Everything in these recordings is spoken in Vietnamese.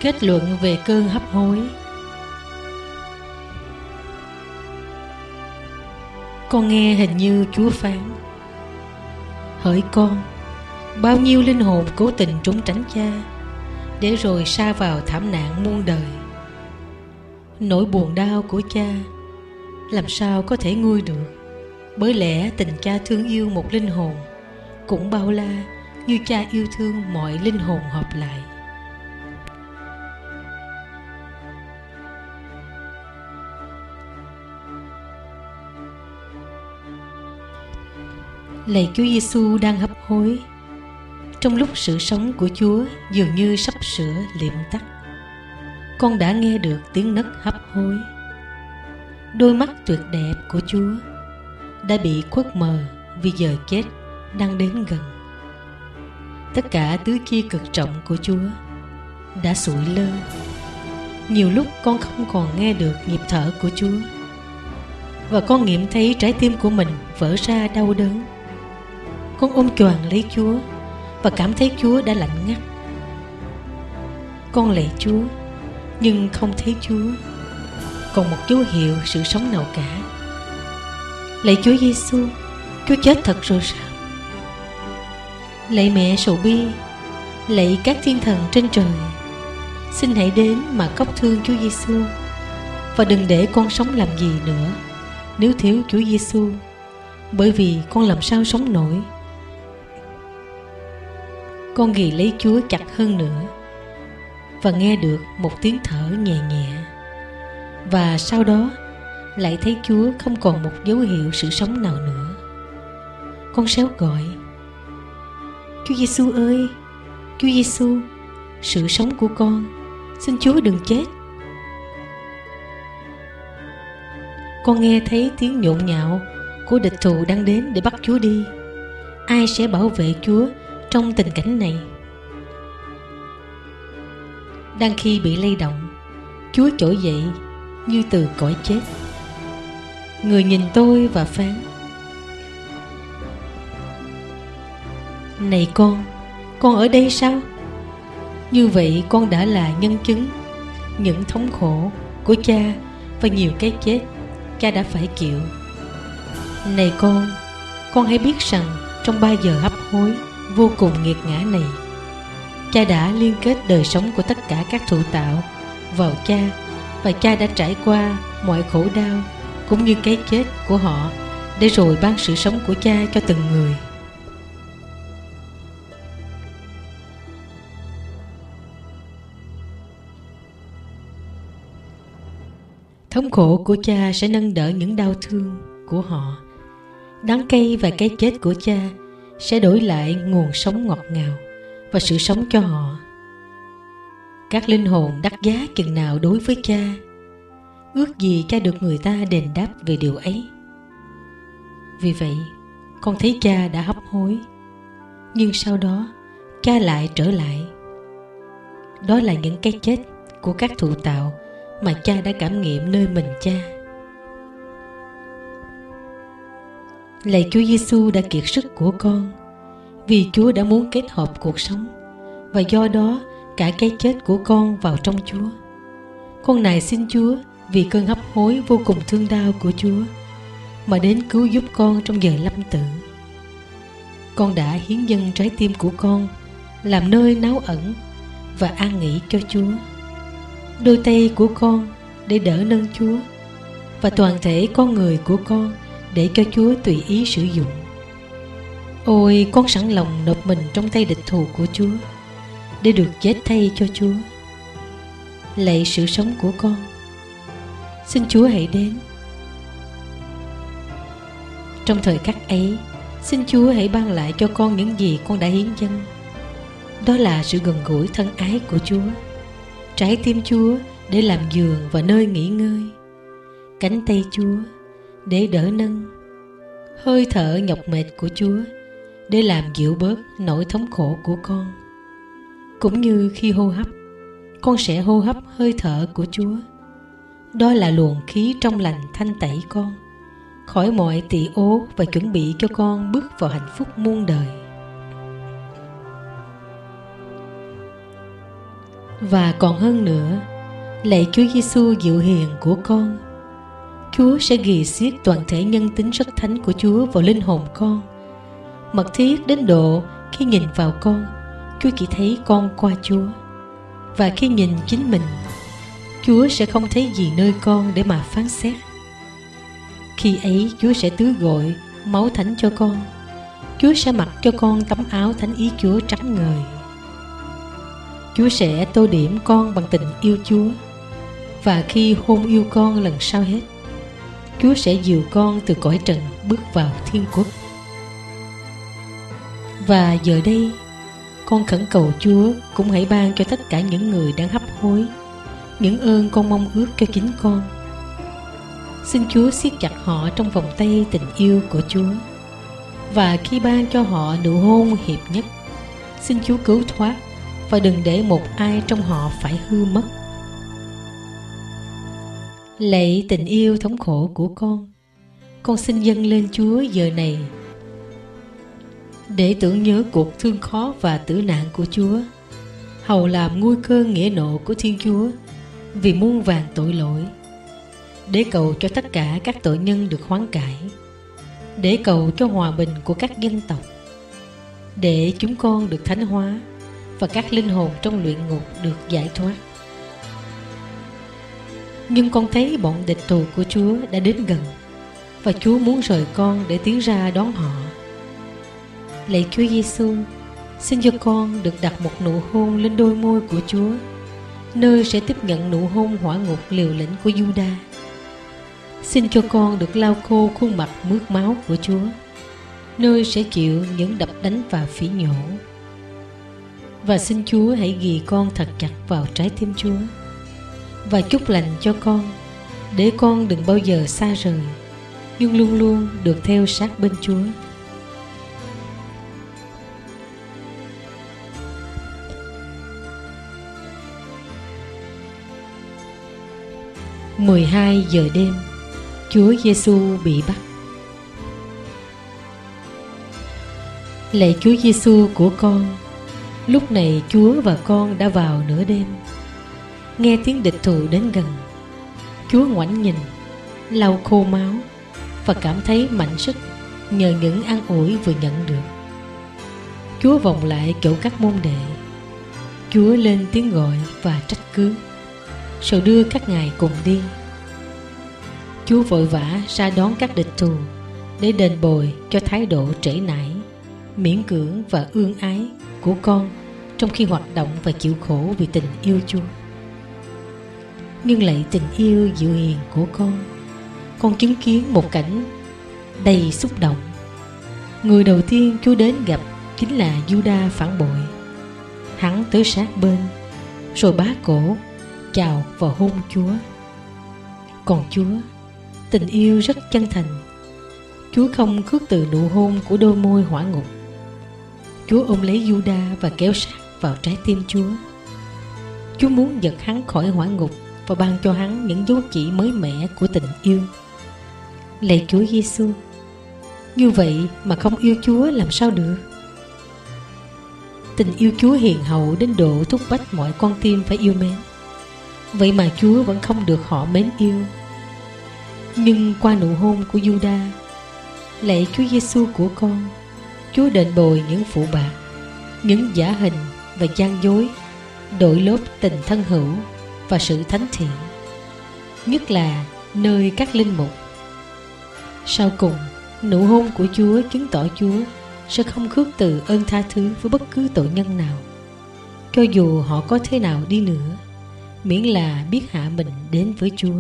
Kết luận về cơn hấp hối. Con nghe hình như Chúa phán: hỡi con, bao nhiêu linh hồn cố tình trốn tránh cha, để rồi sa vào thảm nạn muôn đời. Nỗi buồn đau của cha làm sao có thể nguôi được, bởi lẽ tình cha thương yêu một linh hồn cũng bao la như cha yêu thương mọi linh hồn hợp lại. Lạy Chúa Giêsu đang hấp hối, trong lúc sự sống của Chúa dường như sắp sửa liệm tắt, con đã nghe được tiếng nấc hấp hối. Đôi mắt tuyệt đẹp của Chúa đã bị khuất mờ vì giờ chết đang đến gần. Tất cả tứ chi cực trọng của Chúa đã sụi lơ. Nhiều lúc con không còn nghe được nhịp thở của Chúa, và con nghiệm thấy trái tim của mình vỡ ra đau đớn. Con ôm choàng lấy Chúa và cảm thấy Chúa đã lạnh ngắt. Con lạy Chúa nhưng không thấy Chúa còn một dấu hiệu sự sống nào cả. Lạy Chúa Giêsu, Chúa chết thật rồi sao? Lạy mẹ sầu bi, lạy các thiên thần trên trời, xin hãy đến mà khóc thương Chúa Giêsu, và đừng để con sống làm gì nữa nếu thiếu Chúa Giêsu, bởi vì con làm sao sống nổi. Con ghì lấy Chúa chặt hơn nữa và nghe được một tiếng thở nhẹ nhẹ, và sau đó lại thấy Chúa không còn một dấu hiệu sự sống nào nữa. Con réo gọi: Chúa Giêsu ơi, Chúa Giêsu, sự sống của con, xin Chúa đừng chết. Con nghe thấy tiếng nhộn nhạo của địch thù đang đến để bắt Chúa đi. Ai sẽ bảo vệ Chúa trong tình cảnh này? Đang khi bị lay động, Chúa trỗi dậy như từ cõi chết. Người nhìn tôi và phán: này con ở đây sao? Như vậy con đã là nhân chứng những thống khổ của cha và nhiều cái chết cha đã phải chịu. Này con hãy biết rằng trong 3 giờ hấp hối vô cùng nghiệt ngã này, cha đã liên kết đời sống của tất cả các thụ tạo vào cha, và cha đã trải qua mọi khổ đau cũng như cái chết của họ, để rồi ban sự sống của cha cho từng người. Thống khổ của cha sẽ nâng đỡ những đau thương của họ. Đắng cay và cái chết của cha sẽ đổi lại nguồn sống ngọt ngào và sự sống cho họ. Các linh hồn đắt giá chừng nào đối với cha, ước gì cha được người ta đền đáp về điều ấy. Vì vậy, con thấy cha đã hấp hối, nhưng sau đó cha lại trở lại. Đó là những cái chết của các thụ tạo mà cha đã cảm nghiệm nơi mình cha. Lạy Chúa Giêsu đã kiệt sức của con, vì Chúa đã muốn kết hợp cuộc sống, và do đó cả cái chết của con vào trong Chúa. Con nài xin Chúa vì cơn hấp hối vô cùng thương đau của Chúa mà đến cứu giúp con trong giờ lâm tử. Con đã hiến dâng trái tim của con làm nơi náu ẩn và an nghỉ cho Chúa, đôi tay của con để đỡ nâng Chúa, và toàn thể con người của con để cho Chúa tùy ý sử dụng. Ôi, con sẵn lòng nộp mình trong tay địch thù của Chúa để được chết thay cho Chúa. Lạy sự sống của con, xin Chúa hãy đến. Trong thời khắc ấy, xin Chúa hãy ban lại cho con những gì con đã hiến dâng. Đó là sự gần gũi thân ái của Chúa, trái tim Chúa để làm giường và nơi nghỉ ngơi, cánh tay Chúa để đỡ nâng, hơi thở nhọc mệt của Chúa để làm dịu bớt nỗi thống khổ của con. Cũng như khi hô hấp, con sẽ hô hấp hơi thở của Chúa. Đó là luồng khí trong lành thanh tẩy con khỏi mọi tỳ ố và chuẩn bị cho con bước vào hạnh phúc muôn đời. Và còn hơn nữa, lạy Chúa Giêsu dịu hiền của con, Chúa sẽ ghì xiết toàn thể nhân tính rất thánh của Chúa vào linh hồn con, mật thiết đến độ khi nhìn vào con, Chúa chỉ thấy con qua Chúa. Và khi nhìn chính mình, Chúa sẽ không thấy gì nơi con để mà phán xét. Khi ấy Chúa sẽ tưới gội máu thánh cho con. Chúa sẽ mặc cho con tấm áo thánh ý Chúa trắng ngời. Chúa sẽ tô điểm con bằng tình yêu Chúa. Và khi hôn yêu con lần sau hết, Chúa sẽ dìu con từ cõi trần bước vào thiên quốc. Và giờ đây, con khẩn cầu Chúa cũng hãy ban cho tất cả những người đang hấp hối những ơn con mong ước cho chính con. Xin Chúa siết chặt họ trong vòng tay tình yêu của Chúa. Và khi ban cho họ nụ hôn hiệp nhất, xin Chúa cứu thoát và đừng để một ai trong họ phải hư mất. Lạy tình yêu thống khổ của con xin dâng lên Chúa giờ này để tưởng nhớ cuộc thương khó và tử nạn của Chúa, hầu làm nguôi cơn nghĩa nộ của Thiên Chúa vì muôn vàn tội lỗi, để cầu cho tất cả các tội nhân được hoán cải, để cầu cho hòa bình của các dân tộc, để chúng con được thánh hóa và các linh hồn trong luyện ngục được giải thoát. Nhưng con thấy bọn địch thù của Chúa đã đến gần, và Chúa muốn rời con để tiến ra đón họ. Lạy Chúa Giêsu, xin cho con được đặt một nụ hôn lên đôi môi của Chúa, nơi sẽ tiếp nhận nụ hôn hỏa ngục liều lĩnh của Giuđa. Xin cho con được lau khô khuôn mặt mướt máu của Chúa, nơi sẽ chịu những đập đánh và phỉ nhổ. Và xin Chúa hãy ghì con thật chặt vào trái tim Chúa, và chúc lành cho con, để con đừng bao giờ xa rời, nhưng luôn luôn được theo sát bên Chúa. Mười 12 giờ đêm, Chúa Giêsu bị bắt. Lạy Chúa Giêsu của con, lúc này Chúa và con đã vào nửa đêm. Nghe tiếng địch thù đến gần, Chúa ngoảnh nhìn, lau khô máu và cảm thấy mạnh sức nhờ những an ủi vừa nhận được. Chúa vòng lại chỗ các môn đệ. Chúa lên tiếng gọi và trách cứ, rồi đưa các ngài cùng đi. Chúa vội vã ra đón các địch thù để đền bồi cho thái độ trễ nải, miễn cưỡng và ương ái của con trong khi hoạt động và chịu khổ vì tình yêu Chúa. Nhưng lạy tình yêu dịu hiền của con chứng kiến một cảnh đầy xúc động. Người đầu tiên Chúa đến gặp chính là Giuđa phản bội. Hắn tới sát bên, rồi bá cổ, chào và hôn Chúa. Còn Chúa, tình yêu rất chân thành. Chúa không khước từ nụ hôn của đôi môi hỏa ngục. Chúa ôm lấy Giuđa và kéo sát vào trái tim Chúa. Chúa muốn giật hắn khỏi hỏa ngục và ban cho hắn những dấu chỉ mới mẻ của tình yêu. Lạy Chúa Giêsu, như vậy mà không yêu Chúa làm sao được? Tình yêu Chúa hiền hậu đến độ thúc bách mọi con tim phải yêu mến. Vậy mà Chúa vẫn không được họ mến yêu. Nhưng qua nụ hôn của Giuđa, lạy Chúa Giêsu của con, Chúa đền bồi những phụ bạc, những giả hình và gian dối, đổi lốp tình thân hữu và sự thánh thiện, nhất là nơi các linh mục. Sau cùng, nụ hôn của Chúa chứng tỏ Chúa sẽ không khước từ ơn tha thứ với bất cứ tội nhân nào, cho dù họ có thế nào đi nữa, miễn là biết hạ mình đến với Chúa.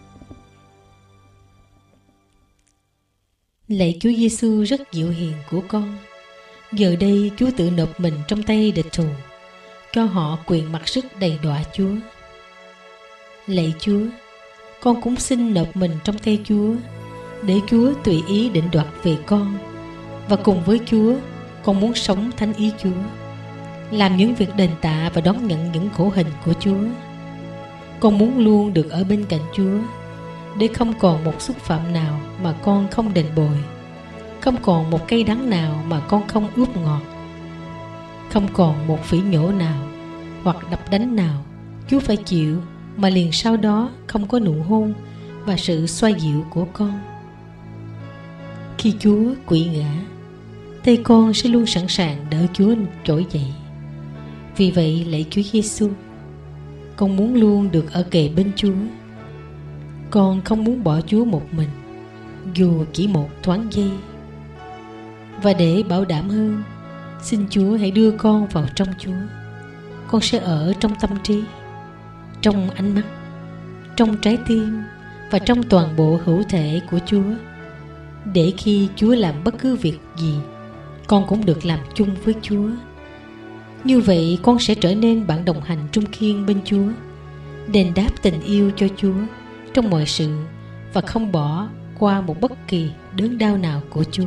Lạy Chúa Giêsu rất dịu hiền của con, giờ đây Chúa tự nộp mình trong tay địch thù, cho họ quyền mặc sức đầy đọa Chúa. Lạy Chúa, con cũng xin nộp mình trong tay Chúa, để Chúa tùy ý định đoạt về con, và cùng với Chúa, con muốn sống thánh ý Chúa, làm những việc đền tạ và đón nhận những khổ hình của Chúa. Con muốn luôn được ở bên cạnh Chúa, để không còn một xúc phạm nào mà con không đền bồi, không còn một cây đắng nào mà con không ướp ngọt, không còn một phỉ nhổ nào hoặc đập đánh nào Chúa phải chịu, mà liền sau đó không có nụ hôn và sự xoa dịu của con. Khi Chúa quỵ ngã, tay con sẽ luôn sẵn sàng đỡ Chúa trỗi dậy. Vì vậy lạy Chúa Giêsu, con muốn luôn được ở kề bên Chúa. Con không muốn bỏ Chúa một mình, dù chỉ một thoáng giây. Và để bảo đảm hơn, xin Chúa hãy đưa con vào trong Chúa. Con sẽ ở trong tâm trí, trong ánh mắt, trong trái tim và trong toàn bộ hữu thể của Chúa, để khi Chúa làm bất cứ việc gì, con cũng được làm chung với Chúa. Như vậy con sẽ trở nên bạn đồng hành trung kiên bên Chúa, đền đáp tình yêu cho Chúa trong mọi sự và không bỏ qua một bất kỳ đớn đau nào của Chúa.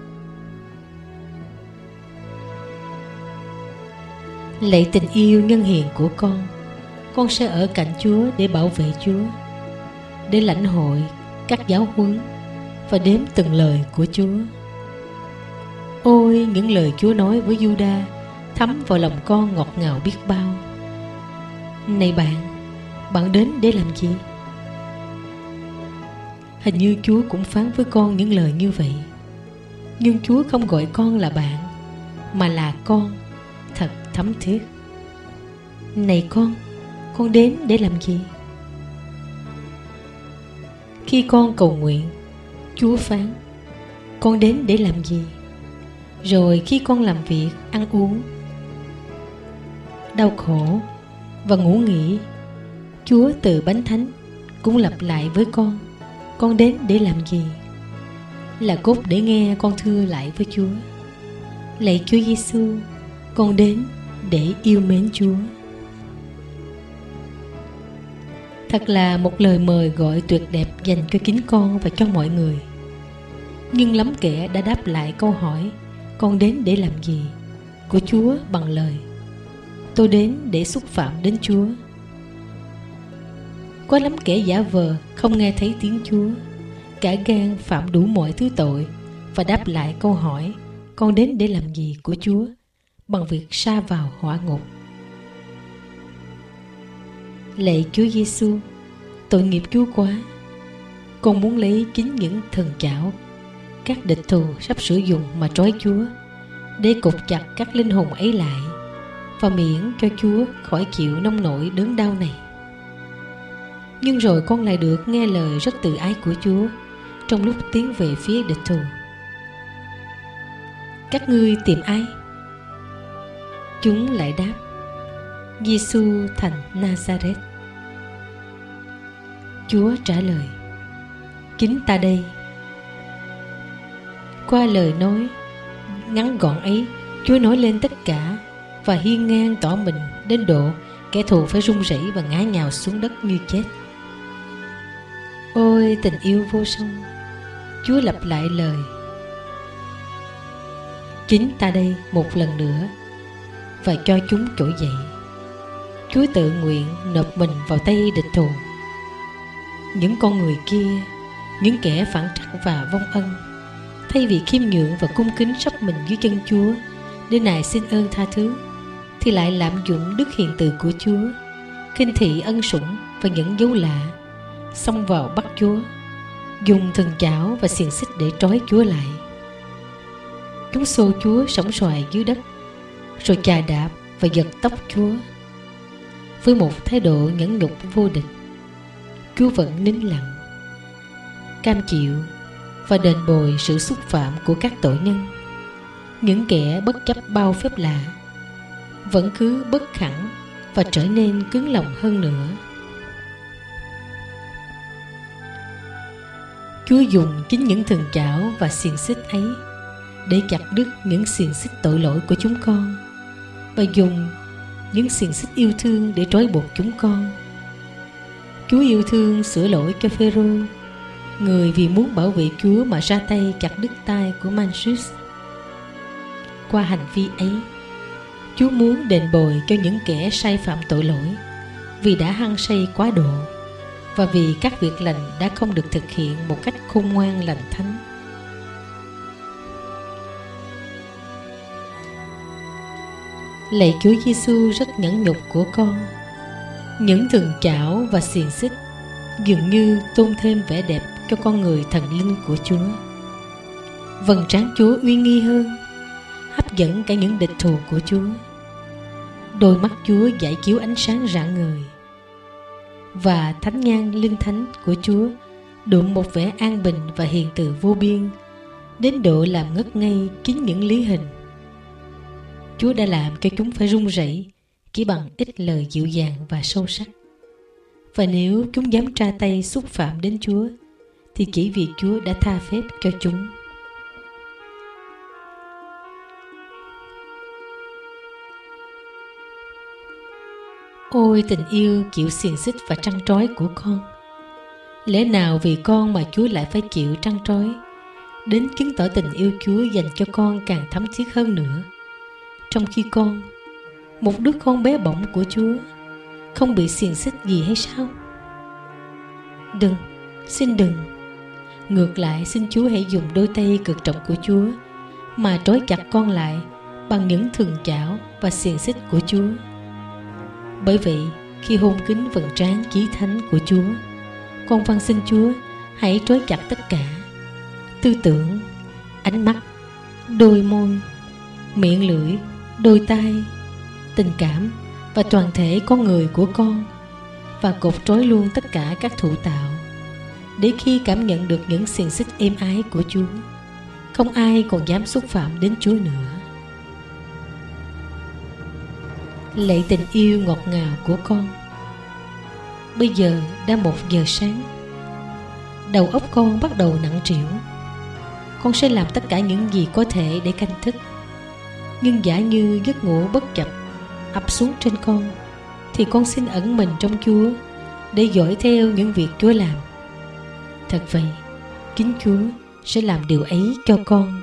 Lạy tình yêu nhân hiền của con sẽ ở cạnh Chúa để bảo vệ Chúa, để lãnh hội các giáo huấn và đếm từng lời của Chúa. Ôi, những lời Chúa nói với Giuđa thấm vào lòng con ngọt ngào biết bao. Này bạn đến để làm gì? Hình như Chúa cũng phán với con những lời như vậy. Nhưng Chúa không gọi con là bạn, mà là con, thật thấm thiết. Này con đến để làm gì? Khi con cầu nguyện, Chúa phán, con đến để làm gì? Rồi khi con làm việc, ăn uống, đau khổ và ngủ nghỉ, Chúa từ Bánh Thánh cũng lặp lại với con đến để làm gì? Là cốt để nghe con thưa lại với Chúa. Lạy Chúa Giêsu, con đến để yêu mến Chúa. Thật là một lời mời gọi tuyệt đẹp dành cho chính con và cho mọi người. Nhưng lắm kẻ đã đáp lại câu hỏi con đến để làm gì của Chúa bằng lời, tôi đến để xúc phạm đến Chúa. Có lắm kẻ giả vờ không nghe thấy tiếng Chúa, cả gan phạm đủ mọi thứ tội và đáp lại câu hỏi con đến để làm gì của Chúa bằng việc sa vào hỏa ngục. Lạy Chúa Giêsu, tội nghiệp Chúa quá. Con muốn lấy chính những thần chảo các địch thù sắp sử dụng mà trói Chúa, để cột chặt các linh hồn ấy lại và miễn cho Chúa khỏi chịu nông nỗi đớn đau này. Nhưng rồi con lại được nghe lời rất từ ái của Chúa trong lúc tiến về phía địch thù. Các ngươi tìm ai? Chúng lại đáp, Giêsu thành Nazareth. Chúa trả lời, chính ta đây. Qua lời nói ngắn gọn ấy, Chúa nói lên tất cả và hiên ngang tỏ mình đến độ kẻ thù phải run rẩy và ngã nhào xuống đất như chết. Ôi tình yêu vô song! Chúa lặp lại lời, chính ta đây một lần nữa, và cho chúng trỗi dậy. Chúa tự nguyện nộp mình vào tay địch thù. Những con người kia, những kẻ phản trắc và vong ân, thay vì khiêm nhượng và cung kính sắp mình dưới chân Chúa để nài xin ơn tha thứ, thì lại lạm dụng đức hiền từ của Chúa, khinh thị ân sủng và những dấu lạ, xông vào bắt Chúa, dùng thần chảo và xiềng xích để trói Chúa lại. Chúng xô Chúa sóng xoài dưới đất, rồi chà đạp và giật tóc Chúa. Với một thái độ nhẫn nhục vô địch, Chúa vẫn nín lặng, cam chịu và đền bồi sự xúc phạm của các tội nhân. Những kẻ bất chấp bao phép lạ vẫn cứ bất khẳng và trở nên cứng lòng hơn nữa. Chúa dùng chính những thần chảo và xiềng xích ấy để chặt đứt những xiềng xích tội lỗi của chúng con, và dùng những xiềng xích yêu thương để trói buộc chúng con. Chúa yêu thương sửa lỗi cho Phêrô, người vì muốn bảo vệ Chúa mà ra tay chặt đứt tay của Malchus. Qua hành vi ấy, Chúa muốn đền bồi cho những kẻ sai phạm tội lỗi vì đã hăng say quá độ, và vì các việc lành đã không được thực hiện một cách khôn ngoan lành thánh. Lạy Chúa Giêsu rất nhẫn nhục của con, Những thường chảo và xiềng xích dường như tôn thêm vẻ đẹp cho con người thần linh của Chúa. Vầng trán Chúa uy nghi hơn, hấp dẫn cả những địch thù của Chúa. Đôi mắt Chúa giải chiếu ánh sáng rạng ngời, và thánh nhan linh thánh của Chúa đượm một vẻ an bình và hiền từ vô biên, đến độ làm ngất ngây kín những lý hình. Chúa đã làm cho chúng phải run rẩy chỉ bằng ít lời dịu dàng và sâu sắc. Và nếu chúng dám tra tay xúc phạm đến Chúa, thì chỉ vì Chúa đã tha phép cho chúng. Ôi tình yêu chịu xiềng xích và trăn trói của con! Lẽ nào vì con mà Chúa lại phải chịu trăn trói, đến chứng tỏ tình yêu Chúa dành cho con càng thấm thiết hơn nữa, trong khi con, một đứa con bé bỏng của Chúa, không bị xiềng xích gì hay sao? Đừng, xin đừng. Ngược lại, xin Chúa hãy dùng đôi tay cực trọng của Chúa mà trói chặt con lại bằng những thường chảo và xiềng xích của Chúa. Bởi vậy, khi hôn kính vầng trán chí thánh của Chúa, con van xin Chúa hãy trói chặt tất cả: tư tưởng, ánh mắt, đôi môi, miệng lưỡi, đôi tai, tình cảm và toàn thể con người của con, và cột trói luôn tất cả các thụ tạo, để khi cảm nhận được những xiềng xích êm ái của Chúa, không ai còn dám xúc phạm đến Chúa nữa. Lạy tình yêu ngọt ngào của con! Bây giờ đã 1 giờ sáng. Đầu óc con bắt đầu nặng trĩu. Con sẽ làm tất cả những gì có thể để canh thức. Nhưng giả như giấc ngủ bất chợt ập xuống trên con, thì con xin ẩn mình trong Chúa để dõi theo những việc Chúa làm. Thật vậy, chính Chúa sẽ làm điều ấy cho con.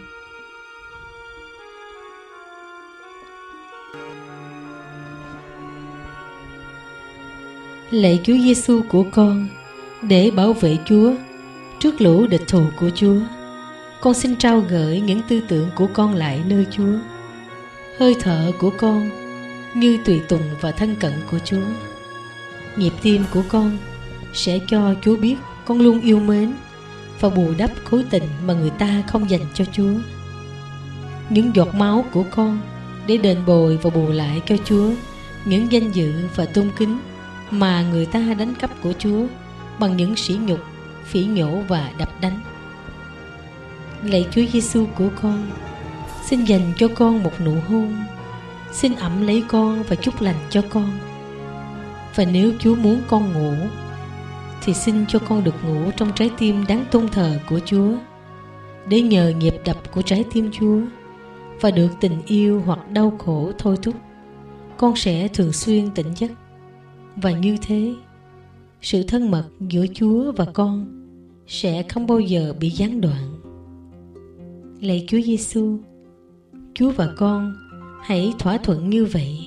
Lạy Chúa Giêsu của con, để bảo vệ Chúa trước lũ địch thù của Chúa, con xin trao gửi những tư tưởng của con lại nơi Chúa. Hơi thở của con như tùy tùng và thân cận của Chúa. Nhịp tim của con sẽ cho Chúa biết con luôn yêu mến và bù đắp khối tình mà người ta không dành cho Chúa. Những giọt máu của con để đền bồi và bù lại cho Chúa những danh dự và tôn kính mà người ta đánh cắp của Chúa bằng những sỉ nhục, phỉ nhổ và đập đánh. Lạy Chúa Giêsu của con, xin dành cho con một nụ hôn, xin ẵm lấy con và chúc lành cho con. Và nếu Chúa muốn con ngủ, thì xin cho con được ngủ trong trái tim đáng tôn thờ của Chúa, để nhờ nhịp đập của trái tim Chúa và được tình yêu hoặc đau khổ thôi thúc, con sẽ thường xuyên tỉnh giấc. Và như thế, sự thân mật giữa Chúa và con sẽ không bao giờ bị gián đoạn. Lạy Chúa Giêsu, Chúa và con hãy thỏa thuận như vậy.